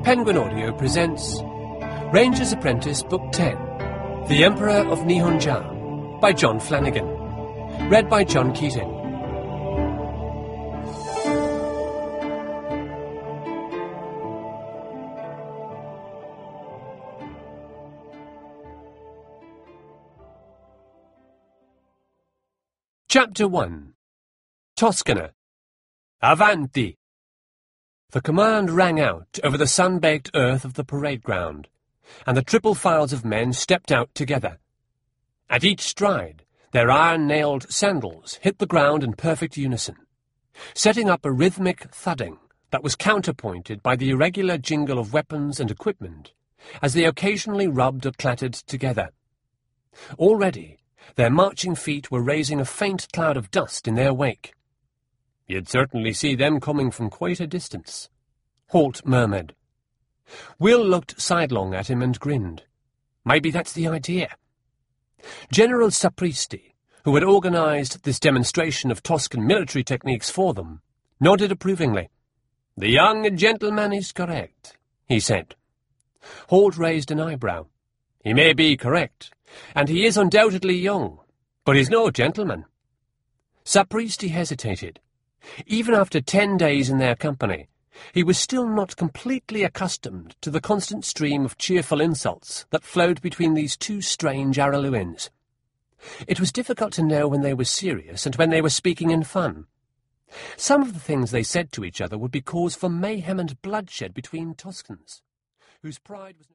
Penguin Audio presents Ranger's Apprentice Book 10, The Emperor of Nihonja, by John Flanagan. Read by John Keating. Chapter 1. Toscana. Avanti! The command rang out over the sun-baked earth of the parade ground, and the triple files of men stepped out together. At each stride, their iron-nailed sandals hit the ground in perfect unison, setting up a rhythmic thudding that was counterpointed by the irregular jingle of weapons and equipment as they occasionally rubbed or clattered together. Already, their marching feet were raising a faint cloud of dust in their wake. "You'd certainly see them coming from quite a distance," Holt murmured. Will looked sidelong at him and grinned. Maybe that's the idea. General Sapristi, who had organized this demonstration of Toscan military techniques for them, nodded approvingly. "The young gentleman is correct," he said. Holt raised an eyebrow. "He may be correct, and he is undoubtedly young, but he's no gentleman." Sapristi hesitated. Even after 10 days in their company, he was still not completely accustomed to the constant stream of cheerful insults that flowed between these two strange Araluins. It was difficult to know when they were serious and when they were speaking in fun. Some of the things they said to each other would be cause for mayhem and bloodshed between Toscans, whose pride was...